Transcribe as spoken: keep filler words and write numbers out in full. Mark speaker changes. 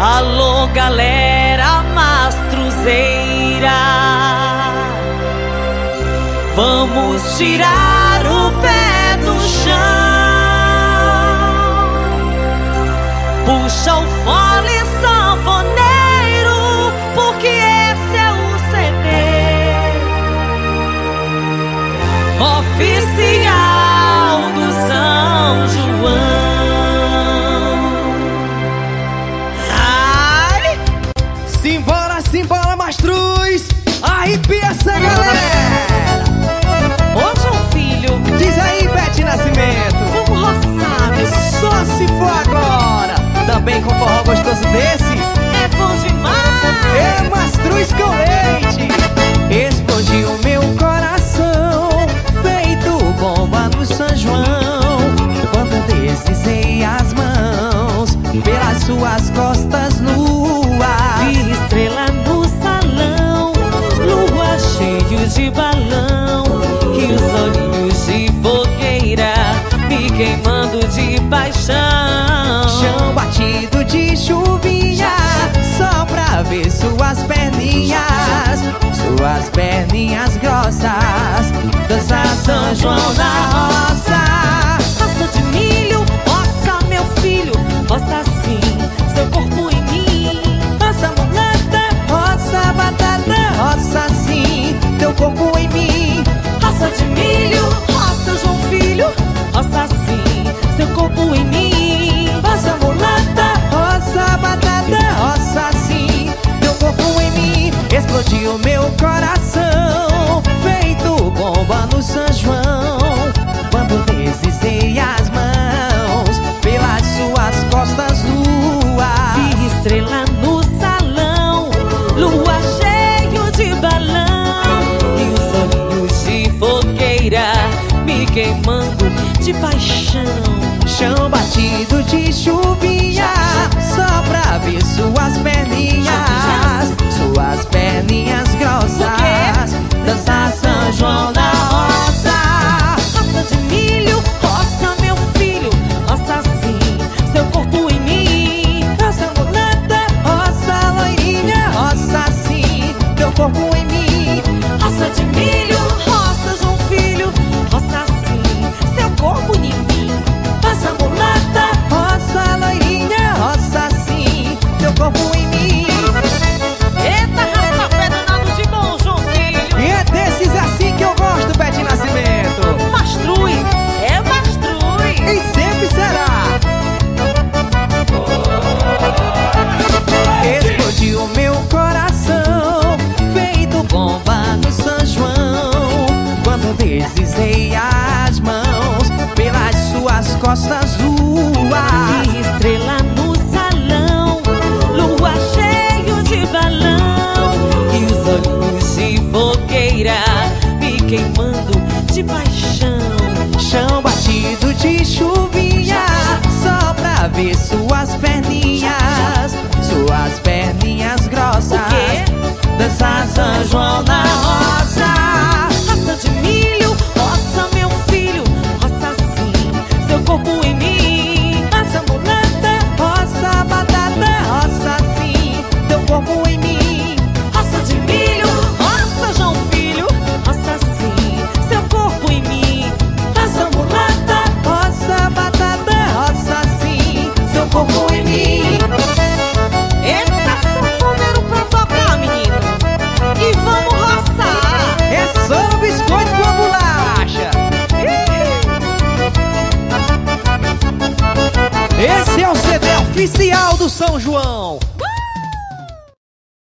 Speaker 1: Alô, galera mastruzeira, vamos tirar o pé do chão. Puxa o fole sanfoneiro, porque esse é o C D oficial do São João.
Speaker 2: Simbora, simbora, Mastruz! Arrepia essa galera!
Speaker 1: Ô, João Filho,
Speaker 2: diz aí, Bete Nascimento,
Speaker 1: vamos roçar, meu.
Speaker 2: Só se for agora! Também com forró gostoso desse,
Speaker 1: É bom demais!
Speaker 2: é Mastruz com leite! Explodiu meu coração, feito bomba no São João, quando deslizei as mãos pelas suas costas nuas.
Speaker 1: Vi estrela no salão, lua cheio de balão, e os olhinhos de fogueira me queimando de paixão.
Speaker 2: Chão batido de chuvinha, só pra ver suas perninhas, suas perninhas grossas, dançar São João na roça.
Speaker 1: Roça de milho, roça meu filho, roça sim, seu corpo em mim.
Speaker 2: Roça mulata, roça batata, roça sim, teu corpo em mim.
Speaker 1: Roça de milho, roça João Filho, roça sim, seu corpo em mim.
Speaker 2: Roça mulata, roça batata, roça sim, teu corpo em mim. Explodiu meu coração, feito bomba no São João, quando deslizei as mãos pelas suas costas nuas.
Speaker 1: Vi estrela no salão, lua cheio de balão, e os olhinhos de fogueira me queimando de paixão.
Speaker 2: Chão batido de chuvinha, só pra ver suas perninhas, suas perninhas grossas, dançar São João na roça.
Speaker 1: Roça de milho, roça meu filho, roça sim, seu corpo em mim.
Speaker 2: Roça mulata, roça loirinha, roça sim, teu corpo em mim.
Speaker 1: Roça de milho, roça João Filho, roça sim, seu corpo em mim.
Speaker 2: Roça mulata, roça loirinha, roça sim, teu corpo em mim.
Speaker 1: Eita, raspa-pé danado de bom, João Filho.
Speaker 2: E é desses assim que eu gosto, Bete Nascimento.
Speaker 1: Mastruz, é mastruz.
Speaker 2: E sempre será. Explodiu meu coração, feito bomba no São João, quando deslizei as mãos pelas suas costas nuas.
Speaker 1: Vi estrela no salão, lua cheio de balão, e os olhinhos de fogueira me queimando de paixão.
Speaker 2: Chão batido de chuvinha, só pra ver suas perninhas, suas perninhas grossas, dançar São João na roça.
Speaker 1: Roça de milho, roça meu filho, roça sim, seu corpo em mim.
Speaker 2: Roça mulata, roça batata, roça sim, teu corpo em mim.
Speaker 1: Roça de milho, roça João Filho, roça sim, seu corpo em mim.
Speaker 2: Roça mulata, roça batata, roça sim, seu corpo em mim.
Speaker 1: Eita, sanfoneiro pra tocar, menino, e vamos roçar.
Speaker 2: É só no biscoito com a bolacha. Esse é o C D oficial do São João.